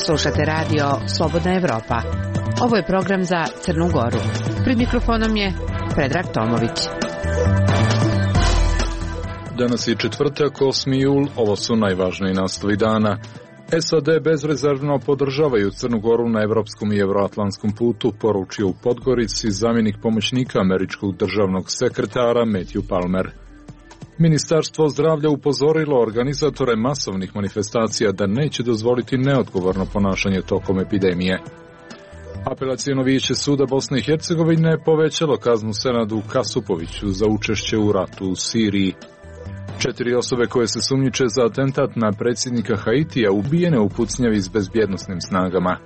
Slušate radio Slobodna Evropa. Ovo je program za Crnu Goru. Pred mikrofonom je Predrag Tomović. Danas je četvrtak, 8. jul, ovo su najvažniji naslovi dana. SAD bezrezervno podržavaju Crnu Goru na evropskom i evroatlantskom putu, poručio u Podgorici zamjenik pomoćnika američkog državnog sekretara Matthew Palmer. Ministarstvo zdravlja upozorilo organizatore masovnih manifestacija da neće dozvoliti neodgovorno ponašanje tokom epidemije. Apelaciono vijeće suda Bosne i Hercegovine povećalo kaznu Senadu Kasupoviću za učešće u ratu u Siriji. 4 osobe koje se sumnjiče za atentat na predsjednika Haitija ubijene u pucnjavi s bezbjednosnim snagama.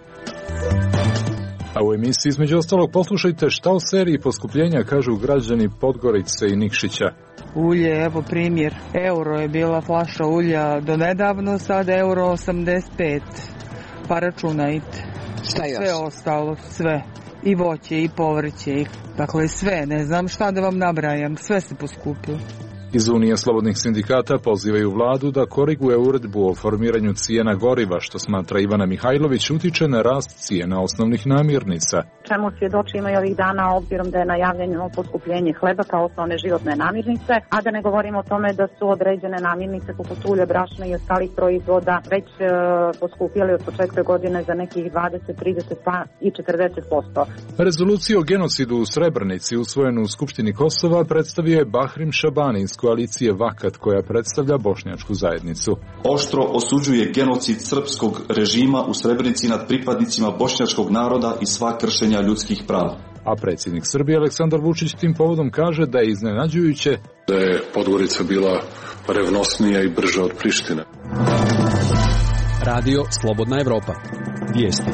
A u emisiji između ostalog poslušajte šta o seriji poskupljenja kažu građani Podgorice i Nikšića. Ulje, evo primjer, euro je bila flaša ulja do nedavno, sad euro 85, pa računajte. Šta još? Sve ostalo, sve. I voće, i povrće, dakle sve, ne znam šta da vam nabrajam, sve se poskupilo. Iz Unije slobodnih sindikata pozivaju vladu da koriguje uredbu o formiranju cijena goriva, što smatra Ivana Mihajlović utiče na rast cijena osnovnih namirnica. Čemu svjedočimo i ovih dana, obzirom da je najavljeno poskupljenje hleba kao osnovne životne namirnice, a da ne govorimo o tome da su određene namirnice poput ulja, brašna i ostalih proizvoda već poskupjeli od početka godine za nekih 20, 30 pa i 40%. Rezoluciju o genocidu u Srebrenici usvojenu u Skupštini Kosova predstavio je Bahrim Šabani iz koalicije Vakat, koja predstavlja bošnjačku zajednicu. Oštro osuđuje genocid srpskog režima u Srebrenici nad pripadnicima bošnjačkog naroda i sva kršenja ljudskih prava. A predsjednik Srbije Aleksandar Vučić tim povodom kaže da je iznenađujuće da je Podgorica bila revnosnija i brža od Prištine. Radio Slobodna Evropa. Vijesti.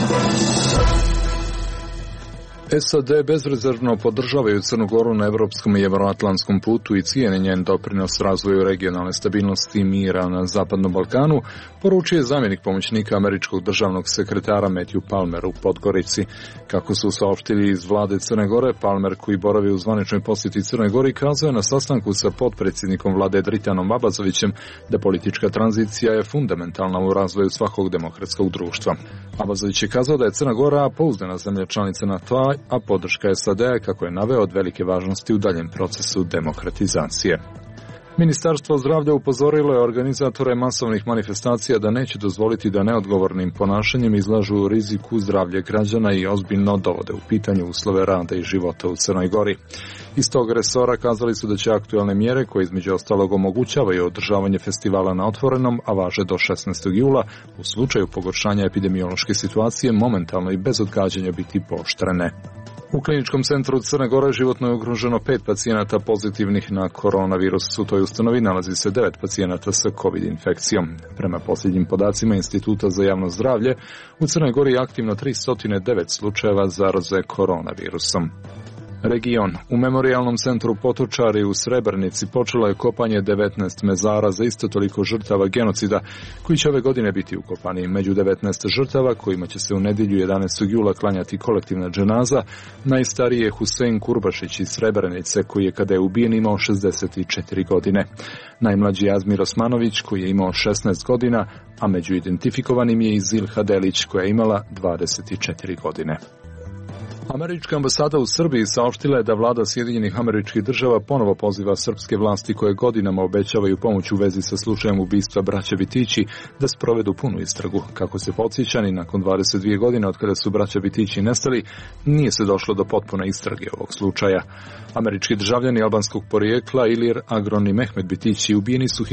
SAD bezrezervno podržavaju Crnu Goru na evropskom i evroatlantskom putu i cijene njen doprinos razvoju regionalne stabilnosti i mira na Zapadnom Balkanu, poručuje zamjenik pomoćnika američkog državnog sekretara Matthew Palmer u Podgorici. Kako su saopštili iz vlade Crne Gore, Palmer, koji boravi u zvaničnoj posjeti Crnoj Gori, kazao je na sastanku sa potpredsjednikom vlade Dritanom Abazovićem da politička tranzicija je fundamentalna u razvoju svakog demokratskog društva. Abazović je kazao da je Crna Gora pouzdana zemlja članica NATO-a, a podrška SAD-a, kako je naveo, od velike važnosti u daljem procesu demokratizacije. Ministarstvo zdravlja upozorilo je organizatore masovnih manifestacija da neće dozvoliti da neodgovornim ponašanjem izlažu riziku zdravlje građana i ozbiljno dovode u pitanje uslove rada i života u Crnoj Gori. Iz tog resora kazali su da će aktualne mjere, koje između ostalog omogućavaju održavanje festivala na otvorenom, a važe do 16. jula, u slučaju pogoršanja epidemiološke situacije momentalno i bez odgađanja biti pooštrene. U kliničkom centru Crne Gore životno je ugroženo 5 pacijenata pozitivnih na koronavirus. U toj ustanovi nalazi se 9 pacijenata sa COVID infekcijom. Prema posljednjim podacima Instituta za javno zdravlje, u Crnoj Gori je aktivno 309 slučajeva zaraze koronavirusom. Region. U memorijalnom centru Potočari u Srebrenici počelo je kopanje 19 mezara za isto toliko žrtava genocida, koji će ove godine biti ukopani. Među 19 žrtava, kojima će se u nedjelju 11. jula klanjati kolektivna dženaza, najstariji je Husein Kurbašić iz Srebrenice, koji je kada je ubijen imao 64 godine. Najmlađi je Azmir Osmanović, koji je imao 16 godina, a među identifikovanim je i Zilha Delić, koja je imala 24 godine. Američka ambasada u Srbiji saopštila je da vlada Sjedinjenih Američkih Država ponovo poziva srpske vlasti koje godinama obećavaju pomoć u vezi sa slučajem ubistva braće Bitići da sprovedu punu istragu. Kako se podsjeća, ni nakon 22 godine od kada su braća Bitići nestali, nije se došlo do potpune istrage ovog slučaja. Američki državljani albanskog porijekla Ilir Agron i Mehmet Bitići ubijeni su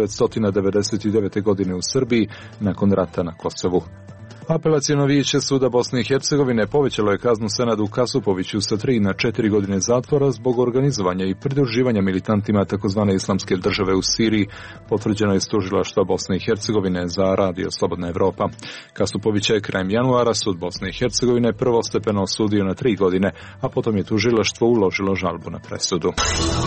1999. godine u Srbiji nakon rata na Kosovu. Apelaciono vijeće suda Bosne i Hercegovine povećalo je kaznu Senadu Kasupoviću sa 3 na 4 godine zatvora zbog organizovanja i pridruživanja militantima tzv. Islamske države u Siriji, potvrđeno je iz tužilaštva Bosne i Hercegovine za Radio Slobodna Evropa. Kasupovića je krajem januara sud Bosne i Hercegovine prvostepeno osudio na 3 godine, a potom je tužilaštvo uložilo žalbu na presudu.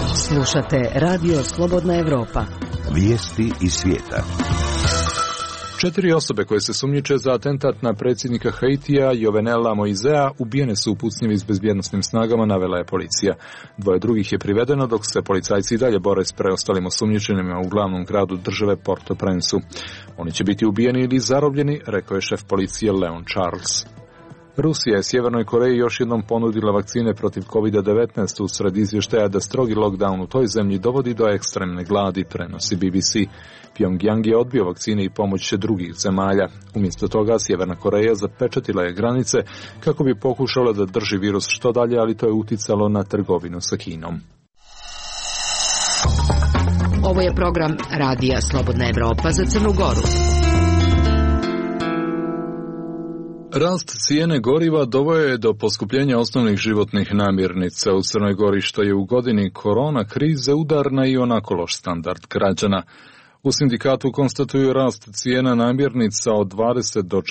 Slušate Radio Slobodna Evropa. Vijesti iz svijeta. 4 osobe koje se sumnjiče za atentat na predsjednika Haitija Jovenela Moisea ubijene su u pucnjevi s bezbjednosnim snagama, navela je policija. 2 drugih je privedeno, dok se policajci i dalje bore s preostalim osumnjičenima u glavnom gradu države Port-au-Prince-u. Oni će biti ubijeni ili zarobljeni, rekao je šef policije Leon Charles. Rusija je Sjevernoj Koreji još jednom ponudila vakcine protiv COVID-19 usred izvještaja da strogi lockdown u toj zemlji dovodi do ekstremne gladi, prenosi BBC. Pyongyang je odbio vakcine i pomoć drugih zemalja. Umjesto toga Sjeverna Koreja zapečatila je granice kako bi pokušala da drži virus što dalje, ali to je uticalo na trgovinu sa Kinom. Ovo je program Radija Slobodna Evropa za Crnu Goru. Rast cijene goriva doveo je do poskupljenja osnovnih životnih namirnica u Crnoj Gori, što je u godini korona krize udar na i onako loš standard građana. U sindikatu konstatuju rast cijena namirnica od 20 do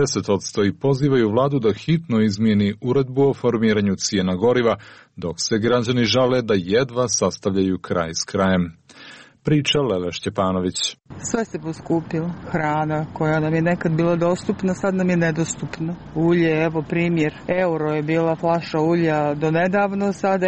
40% i pozivaju vladu da hitno izmijeni uredbu o formiranju cijena goriva, dok se građani žale da jedva sastavljaju kraj s krajem. Priča Lele Šćepanović. Sve se poskupilo. Hrana koja nam je nekad bila dostupna, sad nam je nedostupna. Ulje, evo primjer, euro je bila flaša ulja do nedavno, sad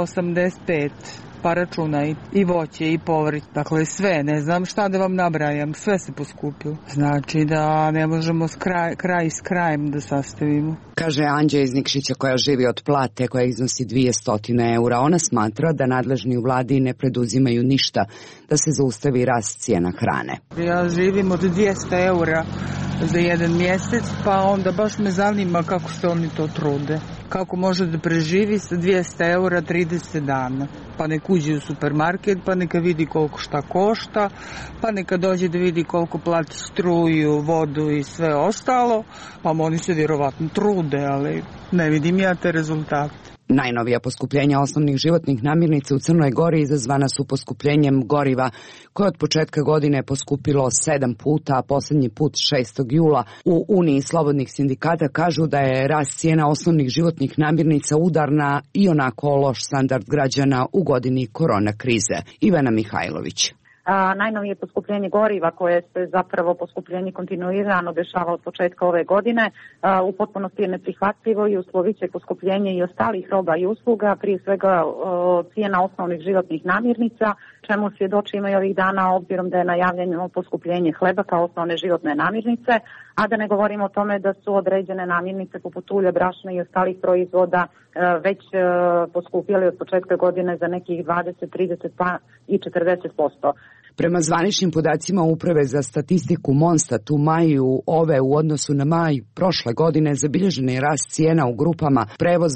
€1,85. Pa računaj i voće i povrće. Dakle sve, ne znam šta da vam nabrajam, sve se poskupilo. Znači da ne možemo kraj s krajem da sastavimo. Kaže Anđa iz Nikšića koja živi od plate koja iznosi 200 eura. Ona smatra da nadležni u vladi ne preduzimaju ništa da se zaustavi rast cijena hrane. Ja živim od 200 eura za jedan mjesec, pa onda baš me zanima kako se oni to trude. Kako može da preživi sa 200 eura 30 dana. Pa nek uđe u supermarket, pa neka vidi koliko šta košta, pa neka dođe da vidi koliko plati struju, vodu i sve ostalo, pa oni se vjerovatno trude, ali ne vidim ja te rezultate. Najnovija poskupljenja osnovnih životnih namirnica u Crnoj Gori izazvana su poskupljenjem goriva, koje od početka godine poskupilo 7 puta, a posljednji put 6. jula. U Uniji slobodnih sindikata kažu da je rast cijena osnovnih životnih namirnica udar na i onako loš standard građana u godini korona krize. Ivana Mihajlović. Najnovije poskupljenje goriva, koje se zapravo poskupljenje kontinuirano dešava od početka ove godine, u potpunosti je neprihvatljivo i usloviće poskupljenje i ostalih roba i usluga, prije svega cijena osnovnih životnih namirnica, čemu svjedočimo i ovih dana obzirom da je najavljeno poskupljenje hleba kao osnovne životne namirnice, a da ne govorimo o tome da su određene namirnice poput ulja, brašna i ostalih proizvoda već poskupjeli od početka godine za nekih 20, 30 pa i 40%. Prema zvaničnim podacima Uprave za statistiku Monstat u maju ove u odnosu na maj prošle godine zabilježen je rast cijena u grupama prevoz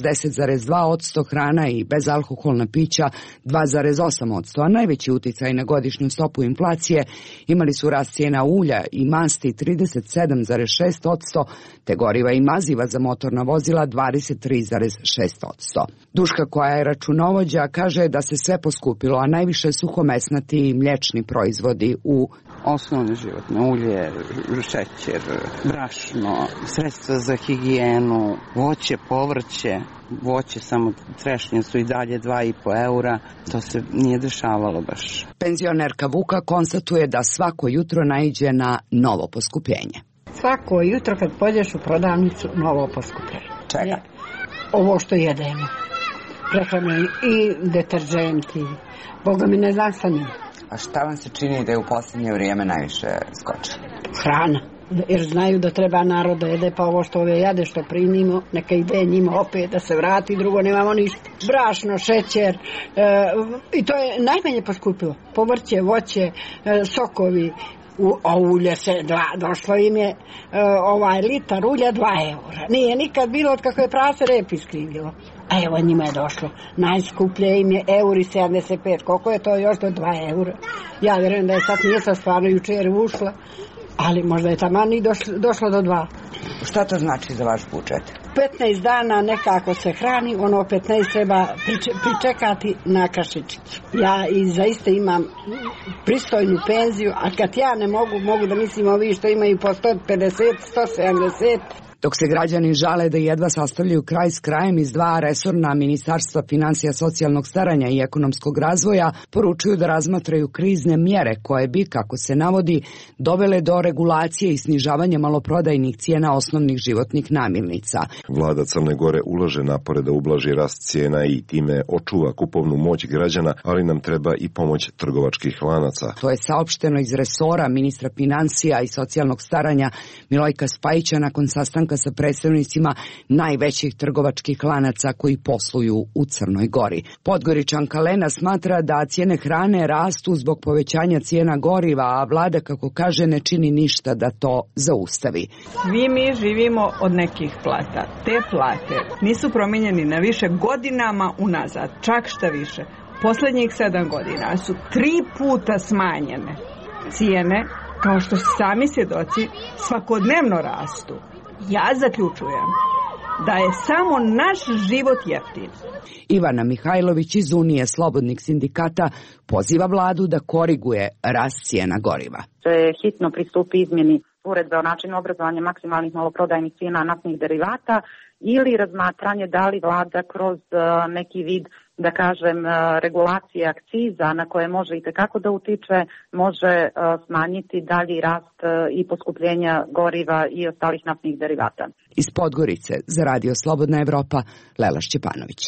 10,2%, hrana i bezalkoholna pića 2,8%, a najveći uticaj na godišnju stopu inflacije imali su rast cijena ulja i masti 37,6%, te goriva i maziva za motorna vozila 23,6%. Duška koja je računovođa kaže da se sve poskupilo, a najviše suhomesnati i mliječni proizvodi u osnovne životne ulje, šećer, brašno, sredstva za higijenu, voće, povrće. Voće samo trešnje su i dalje 2,5 eura, to se nije dešavalo baš. Penzionerka Vuka konstatuje da svako jutro naiđe na novo poskupljenje. Svako jutro kad pođeš u prodavnicu novo poskupljenje. Čega? Ovo što jedemo. Prehrane i deterženti. Boga mi ne znam sa njim. A šta vam se čini da je u posljednje vrijeme najviše skočilo? Hrana. Jer znaju da treba narod da jede, pa ovo što ove jade što primimo, neka ide njima opet da se vrati, drugo nemamo ništa. Brašno, šećer, i to je najmanje poskupilo. Povrće, voće, sokovi, a ulje se, došlo im je litar ulja 2 eura. Nije nikad bilo od kako je prase rep iskrivilo. A evo njima je došlo. Najskuplje im je €1,75. Koliko je to još do 2 eura? Ja vjerujem da je sad mjesta stvarno jučer ušla, ali možda je taman i došlo do 2. Šta to znači za vaš budžet? 15 dana nekako se hrani, 15 treba pričekati na kašičicu. Ja i zaista imam pristojnu penziju, a kad ja ne mogu da mislim ovi što imaju po 150, 170. Dok se građani žale da jedva sastavljaju kraj s krajem, iz dva resorna ministarstva financija, socijalnog staranja i ekonomskog razvoja poručuju da razmatraju krizne mjere koje bi, kako se navodi, dovele do regulacije i snižavanja maloprodajnih cijena osnovnih životnih namirnica. Vlada Crne Gore ulaže napore da ublaži rast cijena i time očuva kupovnu moć građana, ali nam treba i pomoć trgovačkih lanaca. To je saopšteno iz resora ministra financija i socijalnog staranja Milojka Spajića nakon sastanka sa predstavnicima najvećih trgovačkih lanaca koji posluju u Crnoj Gori. Podgoričanka Lena smatra da cijene hrane rastu zbog povećanja cijena goriva, a vlada, kako kaže, ne čini ništa da to zaustavi. Mi živimo od nekih plata. Te plate nisu promijenjeni na više godinama unazad, čak šta više. Poslednjih 7 godina su 3 puta smanjene. Cijene, kao što sami svjedoci, svakodnevno rastu. Ja zaključujem da je samo naš život jeftin. Ivana Mihajlović iz Unije slobodnih sindikata poziva vladu da koriguje rast cijena goriva. Se hitno pristupi izmjeni uredbe o načinu obrazovanja maksimalnih maloprodajnih cijena naftnih derivata ili razmatranje da li vlada kroz neki vid, da kažem, regulacije akciza na koje može i tekako da utiče, može smanjiti dalji rast i poskupljenja goriva i ostalih naftnih derivata. Iz Podgorice za Radio Slobodna Evropa, Lela Šćepanović.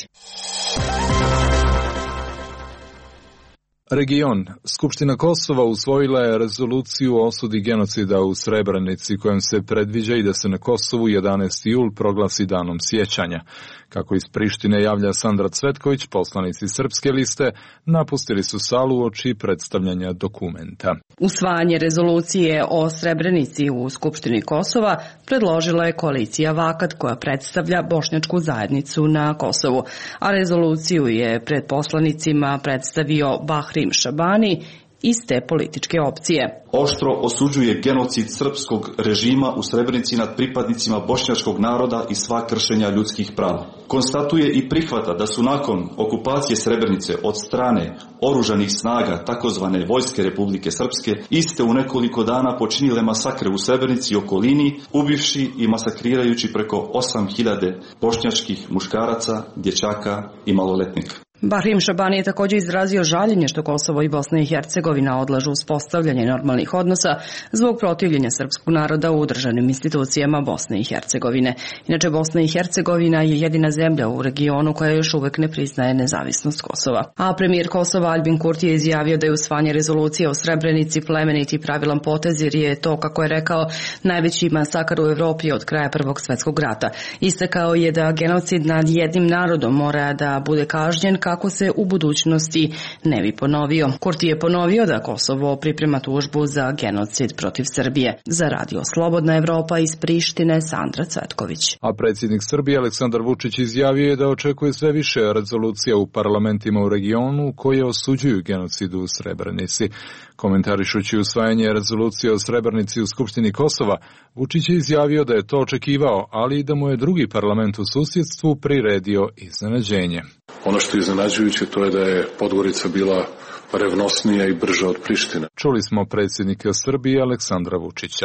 Region. Skupština Kosova usvojila je rezoluciju o osudi genocida u Srebrenici, kojom se predviđa i da se na Kosovu 11. jul proglasi danom sjećanja. Kako iz Prištine javlja Sandra Cvetković, poslanici Srpske liste napustili su salu uoči predstavljanja dokumenta. Usvajanje rezolucije o Srebrenici u Skupštini Kosova predložila je koalicija Vakat, koja predstavlja bošnjačku zajednicu na Kosovu, a rezoluciju je pred poslanicima predstavio Bahrim Šabani iz te političke opcije. Oštro osuđuje genocid srpskog režima u Srebrenici nad pripadnicima bošnjačkog naroda i sva kršenja ljudskih prava. Konstatuje i prihvata da su nakon okupacije Srebrenice od strane oružanih snaga takozvane Vojske Republike Srpske iste u nekoliko dana počinile masakre u Srebrenici i okolini, ubivši i masakrirajući preko 8.000 bošnjačkih muškaraca, dječaka i maloletnika. Bahrim Šabani je također izrazio žaljenje što Kosovo i Bosna i Hercegovina odlažu uspostavljanje normalnih odnosa zbog protivljenja srpskog naroda u državnim institucijama Bosne i Hercegovine. Inače, Bosna i Hercegovina je jedina zemlja u regionu koja još uvek ne priznaje nezavisnost Kosova. A premijer Kosova Albin Kurti je izjavio da je usvajanje rezolucije o Srebrenici plemeniti i pravilan potez, jer je to, kako je rekao, najveći masakar u Evropi od kraja Prvog svjetskog rata. Istakao je da genocid nad jednim narodom mora da bude kažnjen kako se u budućnosti ne bi ponovio. Kurti je ponovio da Kosovo priprema tužbu za genocid protiv Srbije. Za Radio Slobodna Evropa iz Prištine, Sandra Cvetković. A predsjednik Srbije Aleksandar Vučić izjavio je da očekuje sve više rezolucija u parlamentima u regionu koje osuđuju genocid u Srebrenici. Komentarišući usvajanje rezolucije o Srebrenici u Skupštini Kosova, Vučić je izjavio da je to očekivao, ali i da mu je drugi parlament u susjedstvu priredio iznenađenje. Ono što je iznenađujuće to je da je Podgorica bila revnosnija i brža od Prištine. Čuli smo predsjednika Srbije Aleksandra Vučića.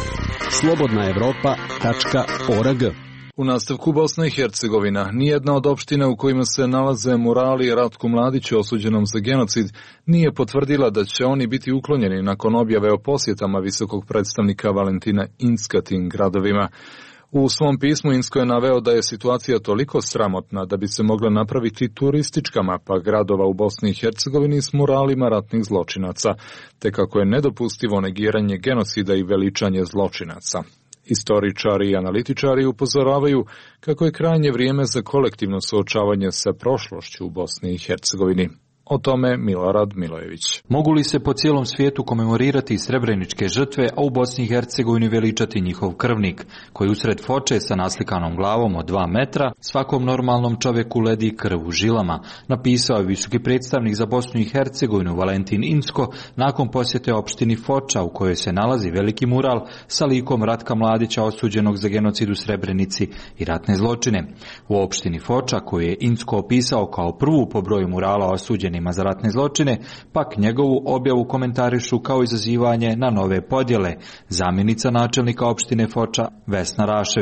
slobodnaevropa.org. U nastavku Bosna i Hercegovina, nijedna od opština u kojima se nalaze murali Ratku Mladiću osuđenom za genocid nije potvrdila da će oni biti uklonjeni nakon objave o posjetama visokog predstavnika Valentina Incka tim gradovima. U svom pismu Incko je naveo da je situacija toliko sramotna da bi se mogla napraviti turistička mapa gradova u Bosni i Hercegovini s muralima ratnih zločinaca, te kako je nedopustivo negiranje genocida i veličanje zločinaca. Istoričari i analitičari upozoravaju kako je krajnje vrijeme za kolektivno suočavanje sa prošlošću u Bosni i Hercegovini. O tome Milorad Milojević. Mogu li se po cijelom svijetu komemorirati srebreničke žrtve, a u Bosni i Hercegovini veličati njihov krvnik, koji usred foče sa naslikanom glavom od 2 metra svakom normalnom čovjeku ledi krv u žilama, napisao je visoki predstavnik za Bosnu i Hercegovinu Valentin Incko nakon posjete opštini Foča, u kojoj se nalazi veliki mural sa likom Ratka Mladića osuđenog za genocid u Srebrenici i ratne zločine. U opštini Foča, koju je Incko opisao kao prvu po broju murala osuđenih za ratne zločine, pak njegovu objavu komentarišu kao izazivanje na nove podjele, zamjenica načelnika opštine Foča Vesna Rašević.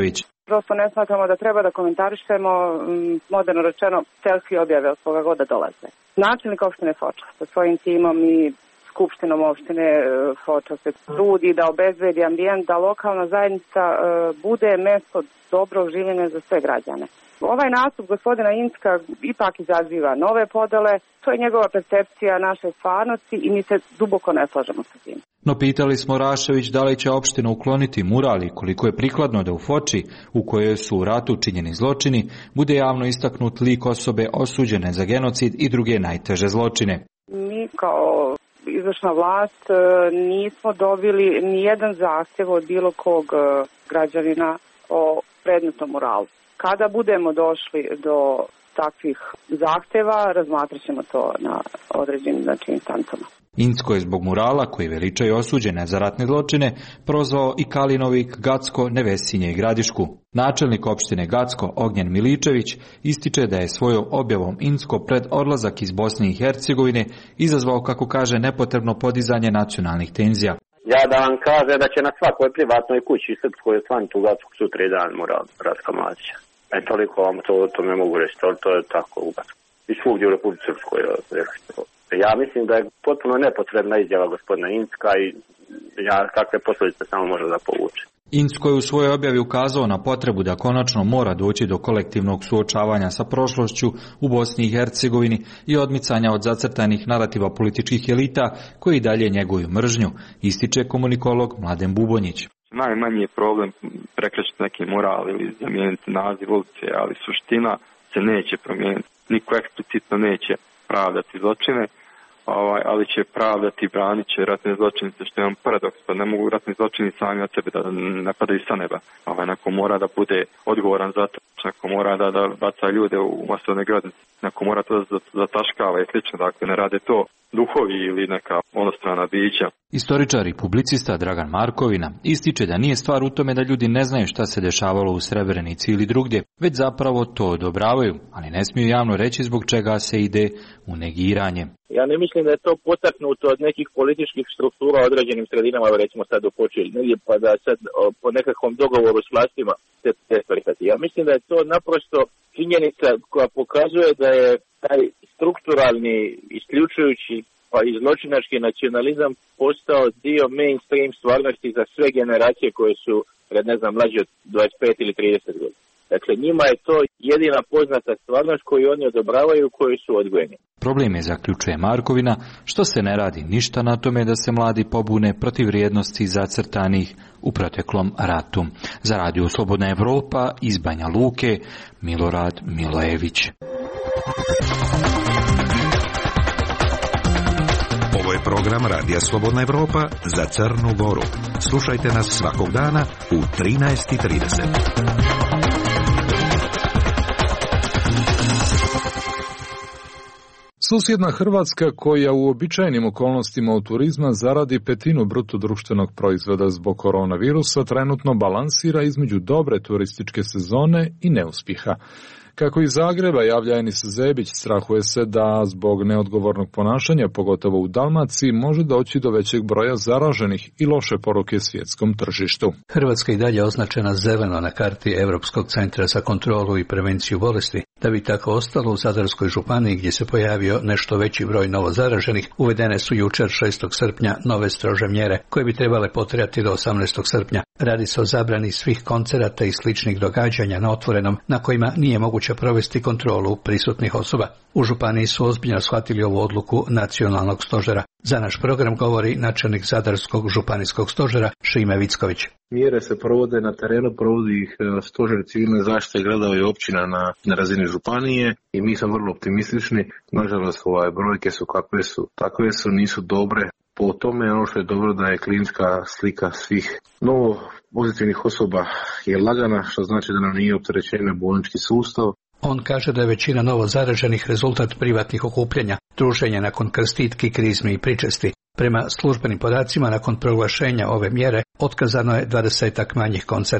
Prosto ne smatramo da treba da komentarišemo, moderno rečeno, selfie objave od koga god da dolaze. Načelnik opštine Foča sa svojim timom i skupštinom opštine Foča se trudi da obezbedi ambijent, da lokalna zajednica bude mesto dobrog življenja za sve građane. Ovaj nastup gospodina Incka ipak izaziva nove podele, to je njegova percepcija naše stvarnosti i mi se duboko ne slažemo sa tim. No pitali smo Rašević da li će opština ukloniti mural i koliko je prikladno da u Foči, u kojoj su u ratu činjeni zločini, bude javno istaknut lik osobe osuđene za genocid i druge najteže zločine. Mi kao izvršna vlast nismo dobili ni jedan zahtjev od bilo kog građanina o predmetnom muralu. Kada budemo došli do takvih zahtjeva, razmatrat ćemo to na određenim instancama. Incko je zbog murala, koji veličaju osuđene za ratne zločine, prozvao i Kalinovik, Gacko, Nevesinje i Gradišku. Načelnik opštine Gacko, Ognjen Miličević, ističe da je svojom objavom Incko pred odlazak iz Bosne i Hercegovine izazvao, kako kaže, nepotrebno podizanje nacionalnih tenzija. Ja da vam kaže da će na svakoj privatnoj kući srpskoj osvaniti u Gacku sutra dan mural Ratka Mladića. Toliko vam to ne mogu reći, to je tako u Gacku. I svugdje u Republici Srpskoj. Ja mislim da je potpuno nepotrebna izjava gospodina Incka i kakve posljedice samo može da povuče. Incko je u svojoj objavi ukazao na potrebu da konačno mora doći do kolektivnog suočavanja sa prošlošću u Bosni i Hercegovini i odmicanja od zacrtanih narativa političkih elita koji dalje njeguju mržnju, ističe komunikolog Mladen Bubonjić. Najmanji je problem prekršiti neki mural ili zamijeniti naziv ulice, ali suština se neće promijeniti. Niko eksplicitno neće pravdati zločine, ali će pravdati i branit će ratne zločinice, što je jedan paradoks, pa ne mogu ratni zločini sami od sebe da ne padaju sa neba. Neko mora da bude odgovoran za to, neko mora da baca ljude u masovne groznice, neko mora to zataškava i slično, dakle ne rade to duhovi ili neka onostrana bića. Istoričar i publicista Dragan Markovina ističe da nije stvar u tome da ljudi ne znaju šta se dešavalo u Srebrenici ili drugdje, već zapravo to odobravaju, ali ne smiju javno reći zbog čega se ide u negiranje. Ja ne mislim da je to potaknuto od nekih političkih struktura u određenim sredinama, recimo sad u Foči, pa da sad po nekakvom dogovoru s vlastima se prihvati. Ja mislim da je to naprosto činjenica koja pokazuje da je taj strukturalni, isključujući pa i zločinački nacionalizam postao dio mainstream stvarnosti za sve generacije koje su, mlađe od 25 ili 30 godina. Dakle, njima je to jedina poznata stvarnost koju oni odobravaju, koji su odgojeni. Problem je, zaključuje Markovina, što se ne radi ništa na tome da se mladi pobune protiv vrijednosti zacrtanih u proteklom ratu. Za Radio Slobodna Evropa iz Banja Luke, Milorad Milojević. Ovo je program Radija Slobodna Evropa za Crnu Goru. Slušajte nas svakog dana u 13:30. Susjedna Hrvatska, koja u uobičajenim okolnostima u turizma zaradi 1/5 bruto društvenog proizvoda zbog koronavirusa, trenutno balansira između dobre turističke sezone i neuspjeha. Kako iz Zagreba javlja Enis Zebić, strahuje se da zbog neodgovornog ponašanja, pogotovo u Dalmaciji, može doći do većeg broja zaraženih i loše poruke svjetskom tržištu. Hrvatska i dalje označena zeleno na karti Europskog centra za kontrolu i prevenciju bolesti. Da bi tako ostalo, u Zadarskoj županiji, gdje se pojavio nešto veći broj novozaraženih, uvedene su jučer 6. srpnja nove strože mjere koje bi trebale potrajati do 18. srpnja. Radi se o zabrani svih koncerata i sličnih događanja na otvorenom na kojima nije moguće provesti kontrolu prisutnih osoba. U županiji su ozbiljno shvatili ovu odluku nacionalnog stožera. Za naš program govori načelnik Zadarskog županijskog stožera Šime Vicković. Mjere se provode na terenu, provodi ih stožer civilne zaštite gradova i općina na razini županije i mi smo vrlo optimistični. Nažalost, brojke su takve su, nisu dobre. Po tome ono što je dobro da je klinička slika svih novo pozitivnih osoba je lagana, što znači da nam nije opterećen bolnički sustav. On kaže da je većina novo zaraženih rezultat privatnih okupljanja, druženja nakon krstitki, krizmi i pričesti. Prema službenim podacima, nakon proglašenja ove mjere, otkazano je 20-ak manjih koncerata.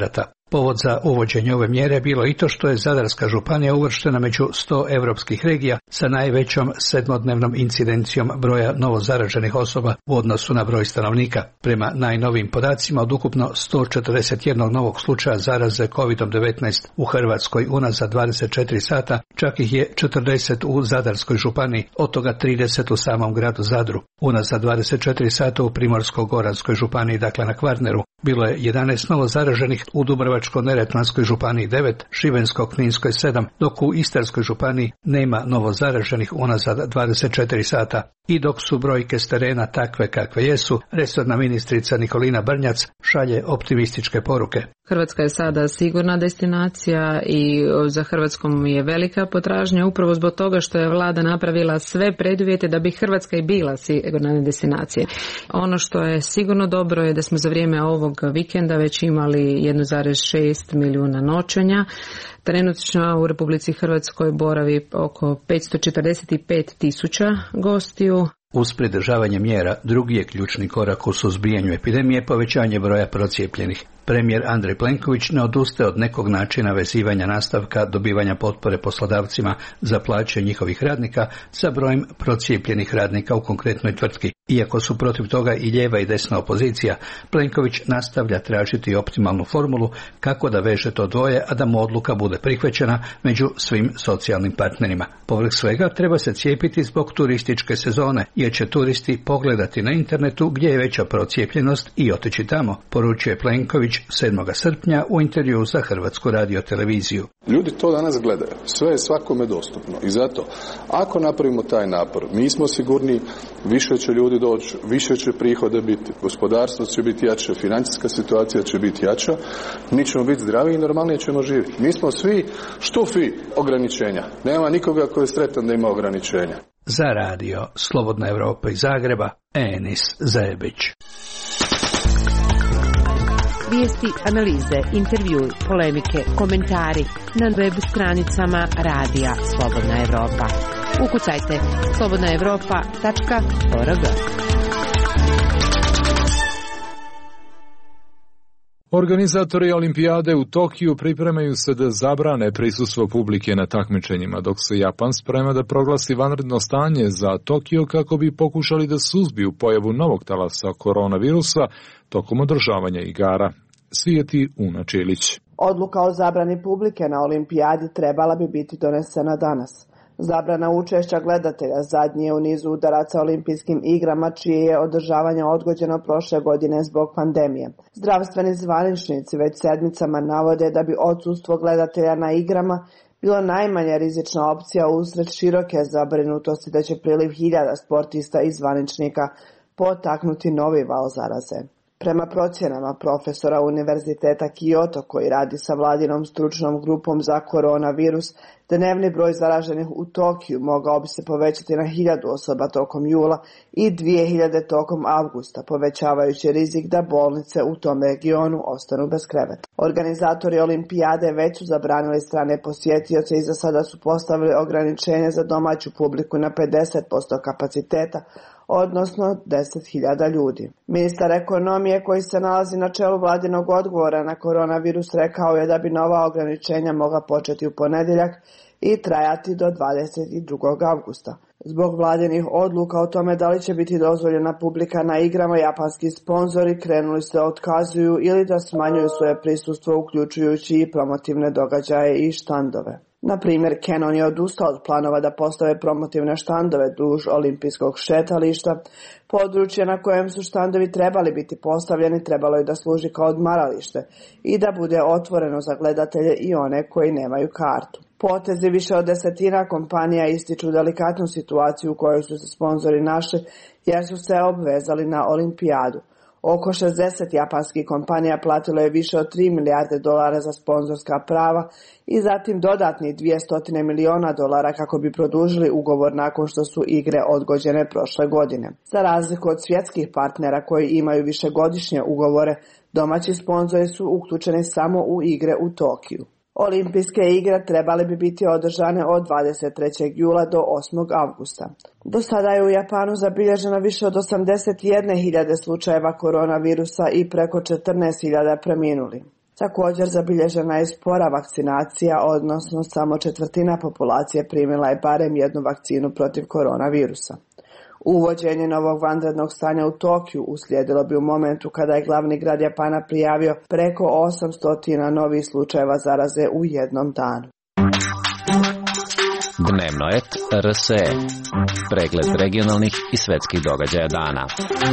Povod za uvođenje ove mjere bilo i to što je Zadarska županija uvrštena među 100 europskih regija sa najvećom sedmodnevnom incidencijom broja novozaraženih osoba u odnosu na broj stanovnika. Prema najnovijim podacima, od ukupno 141 novog slučaja zaraze COVID-19 u Hrvatskoj unazad 24 sata, čak ih je 40 u Zadarskoj županiji, od toga 30 u samom gradu Zadru. Unazad 24 sata u Primorsko-goranskoj županiji, dakle na Kvarneru, bilo je 11 novozaraženih, u Dubrovačko-neretvanskoj županiji 9, Šibensko-kninskoj 7, dok u Istarskoj županiji nema novozaraženih unazad 24 sata. I dok su brojke s terena takve kakve jesu, resorna ministrica Nikolina Brnjac šalje optimističke poruke. Hrvatska je sada sigurna destinacija i za Hrvatskom je velika potražnja upravo zbog toga što je vlada napravila sve preduvjete da bi Hrvatska i bila sigurna destinacija. Ono što je sigurno dobro je da smo za vrijeme ovog vikenda već imali 1,6 milijuna noćenja. Trenutno u Republici Hrvatskoj boravi oko 545.000 gostiju. Uz pridržavanje mjera, drugi je ključni korak u suzbijanju epidemije povećanje broja procijepljenih. Premijer Andrej Plenković ne odustaje od nekog načina vezivanja nastavka dobivanja potpore poslodavcima za plaće njihovih radnika sa brojem procijepljenih radnika u konkretnoj tvrtki. Iako su protiv toga i lijeva i desna opozicija, Plenković nastavlja tražiti optimalnu formulu kako da veže to dvoje, a da mu odluka bude prihvaćena među svim socijalnim partnerima. Povrh svega treba se cijepiti zbog turističke sezone, jer će turisti pogledati na internetu gdje je veća procijepljenost i otići tamo, poručuje Plenković 7. srpnja u intervjuu za Hrvatsku radioteleviziju. Ljudi to danas gledaju, sve je svakome dostupno i zato ako napravimo taj napor, mi smo sigurni, više će ljudi doći, više će prihode biti, gospodarstvo će biti jače, financijska situacija će biti jača, mi ćemo biti zdravi i normalnije ćemo živjeti. Mi smo svi štufi ograničenja, nema nikoga koji je sretan da ima ograničenja. Za radio Slobodna Evropa iz Zagreba, Enis Zebić. Vijesti, analize, intervjui, polemike, komentari na web stranicama radija Slobodna Evropa. Ukucajte slobodnaevropa.org. Organizatori olimpijade u Tokiju pripremaju se da zabrane prisustvo publike na takmičenjima, dok se Japan sprema da proglasi vanredno stanje za Tokio kako bi pokušali da suzbiju pojavu novog talasa koronavirusa tokom održavanja igara. Svijeti Una Čilić. Odluka o zabrani publike na olimpijadi trebala bi biti donesena danas. Zabrana učešća gledatelja zadnji je u nizu udaraca olimpijskim igrama čije je održavanje odgođeno prošle godine zbog pandemije. Zdravstveni zvaničnici već sedmicama navode da bi odsustvo gledatelja na igrama bilo najmanja rizična opcija usred široke zabrinutosti da će priliv hiljada sportista i zvaničnika potaknuti novi val zaraze. Prema procjenama profesora Univerziteta Kyoto koji radi sa vladinom stručnom grupom za koronavirus, dnevni broj zaraženih u Tokiju mogao bi se povećati na 1000 osoba tokom jula i 2000 tokom avgusta, povećavajući rizik da bolnice u tom regionu ostanu bez kreveta. Organizatori olimpijade već su zabranili strane posjetioce i za sada su postavili ograničenje za domaću publiku na 50% kapaciteta, odnosno 10.000 ljudi. Ministar ekonomije koji se nalazi na čelu vladinog odgovora na koronavirus rekao je da bi nova ograničenja mogla početi u ponedjeljak i trajati do 22. avgusta. Zbog vladinih odluka o tome da li će biti dozvoljena publika na igrama, japanski sponzori krenuli se otkazuju ili da smanjuju svoje prisustvo uključujući i promotivne događaje i štandove. Na primjer, Canon je odustao od planova da postave promotivne štandove duž olimpijskog šetališta. Područje na kojem su štandovi trebali biti postavljeni trebalo je da služi kao odmaralište i da bude otvoreno za gledatelje i one koji nemaju kartu. Potezi više od 10 kompanija ističu delikatnu situaciju u kojoj su se sponzori našli jer su se obvezali na olimpijadu. Oko 60 japanskih kompanija platilo je više od $3 milijarde za sponzorska prava i zatim dodatnih $200 miliona kako bi produžili ugovor nakon što su igre odgođene prošle godine. Za razliku od svjetskih partnera koji imaju višegodišnje ugovore, domaći sponzori su uključeni samo u igre u Tokiju. Olimpijske igre trebale bi biti održane od 23. jula do 8. avgusta. Do sada je u Japanu zabilježeno više od 81.000 slučajeva koronavirusa i preko 14.000 preminuli. Također zabilježena je spora vakcinacija, odnosno samo 1/4 populacije primila je barem jednu vakcinu protiv koronavirusa. Uvođenje novog vanrednog stanja u Tokiju uslijedilo bi u momentu kada je glavni grad Japana prijavio preko 800 novih slučajeva zaraze u jednom danu. Dnevno et RSE. Pregled regionalnih i svetskih događaja dana.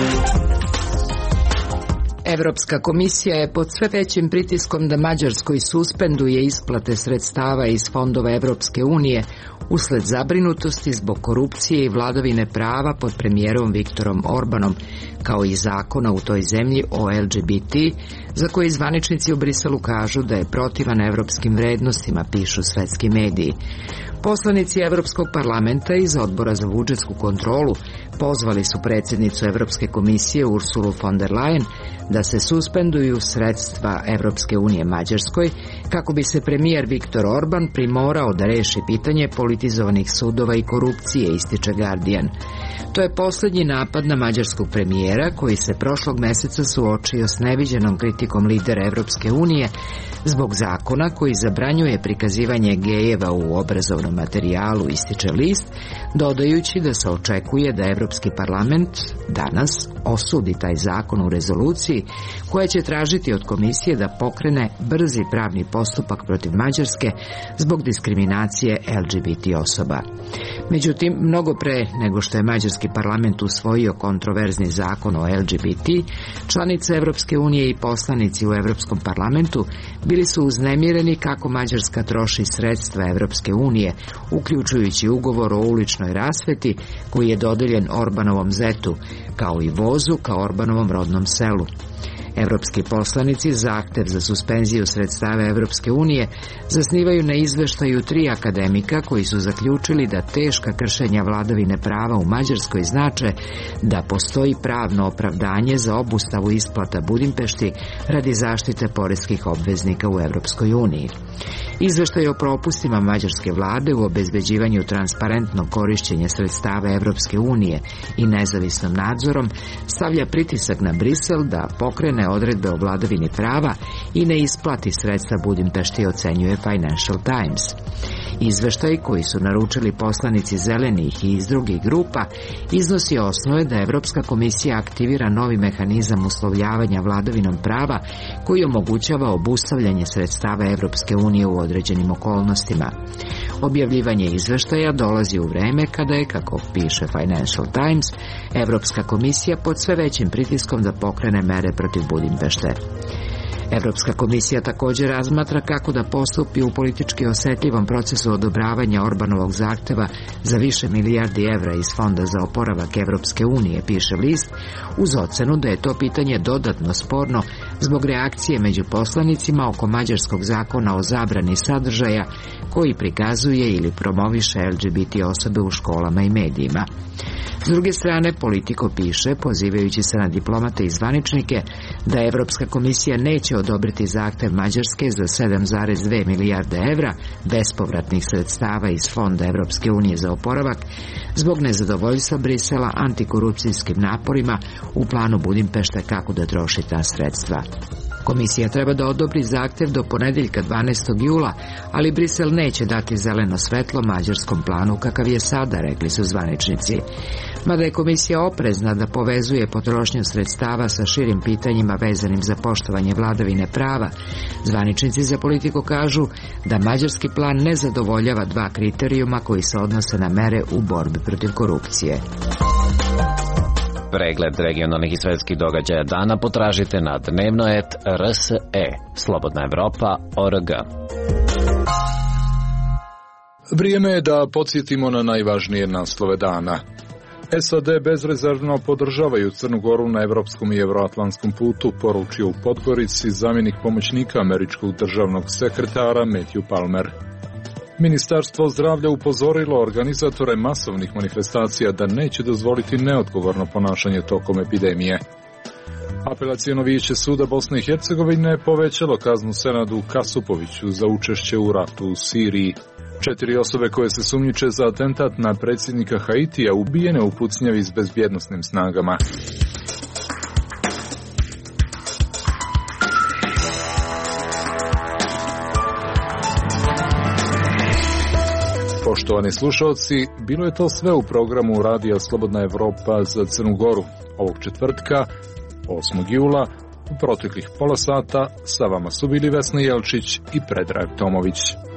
Evropska komisija je pod sve većim pritiskom da Mađarskoj suspenduje isplate sredstava iz fondova Evropske unije usled zabrinutosti zbog korupcije i vladavine prava pod premijerom Viktorom Orbanom, kao i zakona u toj zemlji o LGBT, za koji zvaničnici u Briselu kažu da je protivan evropskim vrednostima, pišu svetski mediji. Poslanici Evropskog parlamenta iz Odbora za budžetsku kontrolu pozvali su predsjednicu Evropske komisije Ursulu von der Leyen da se suspenduju sredstva Evropske unije Mađarskoj kako bi se premijer Viktor Orban primorao da reši pitanje politizovanih sudova i korupcije, ističe Guardian. To je posljednji napad na mađarskog premijera koji se prošlog meseca suočio s neviđenom kritikom lidera Evropske unije zbog zakona koji zabranjuje prikazivanje gejeva u obrazovnom materijalu, ističe list, dodajući da se očekuje da Evropski parlament danas osudi taj zakon u rezoluciji koja će tražiti od komisije da pokrene brzi pravni postupak protiv Mađarske zbog diskriminacije LGBT osoba. Međutim, mnogo pre nego što je mađarski parlament usvojio kontroverzni zakon o LGBT, članice Evropske unije i poslanici u Evropskom parlamentu bili su uznemireni kako Mađarska troši sredstva Evropske unije, uključujući ugovor o uličnoj rasveti koji je dodeljen Orbanovom zetu, kao i vozu ka Orbanovom rodnom selu. Evropski poslanici zahtev za suspenziju sredstava Evropske unije zasnivaju na izveštaju 3 akademika koji su zaključili da teška kršenja vladavine prava u Mađarskoj znače da postoji pravno opravdanje za obustavu isplata Budimpešti radi zaštite poreskih obveznika u Evropskoj uniji. Izveštaj o propustima mađarske vlade u obezbeđivanju transparentnog korišćenja sredstava Evropske unije i nezavisnom nadzorom stavlja pritisak na Brisel da pokrene odredbe o vladavini prava i ne isplati sredstva Budimpešti, ocenjuje Financial Times. Izveštaj koji su naručili poslanici zelenih i iz drugih grupa iznosi osnove da Evropska komisija aktivira novi mehanizam uslovljavanja vladavinom prava koji omogućava obustavljanje sredstava Evropske unije u određenim okolnostima. Objavljivanje izveštaja dolazi u vreme kada je, kako piše Financial Times, Evropska komisija pod sve većim pritiskom da pokrene mere protiv Budimpešte. Evropska komisija također razmatra kako da postupi u politički osjetljivom procesu odobravanja Orbanovog zahteva za više milijardi evra iz Fonda za oporavak Evropske unije, piše list, uz ocenu da je to pitanje dodatno sporno zbog reakcije među poslanicima oko mađarskog zakona o zabrani sadržaja koji prikazuje ili promoviše LGBT osobe u školama i medijima. S druge strane, Politico piše, pozivajući se na diplomate i zvaničnike, da Evropska komisija neće odobriti zahtev Mađarske za 7,2 milijarde evra bespovratnih sredstava iz Fonda Evropske unije za oporavak zbog nezadovoljstva Brisela antikorupcijskim naporima u planu Budimpešte kako da troši ta sredstva. Komisija treba da odobri zahtev do ponedeljka 12. jula, ali Brisel neće dati zeleno svetlo mađarskom planu kakav je sada, rekli su zvaničnici. Mada je komisija oprezna da povezuje potrošnju sredstava sa širim pitanjima vezanim za poštovanje vladavine prava, zvaničnici za Politiku kažu da mađarski plan ne zadovoljava 2 kriterijuma koji se odnose na mere u borbi protiv korupcije. Pregled regionalnih i svetskih događaja dana potražite na dnevno.rs.e, Slobodna Evropa.org. Vrijeme je da podsjetimo na najvažnije naslove dana. SAD bezrezervno podržavaju Crnu Goru na evropskom i evroatlantskom putu, poručio u Podgorici zamjenik pomoćnika američkog državnog sekretara Matthew Palmer. Ministarstvo zdravlja upozorilo organizatore masovnih manifestacija da neće dozvoliti neodgovorno ponašanje tokom epidemije. Apelaciono vijeće suda Bosne i Hercegovine povećalo kaznu Senadu Kasupoviću za učešće u ratu u Siriji. 4 osobe koje se sumnjiče za atentat na predsjednika Haitija ubijene u pucnjavi s bezbjednosnim snagama. Poštovani slušalci, bilo je to sve u programu Radija Slobodna Evropa za Crnu Goru. Ovog četvrtka, 8. jula, u proteklih pola sata sa vama su bili Vesna Jelčić i Predrag Tomović.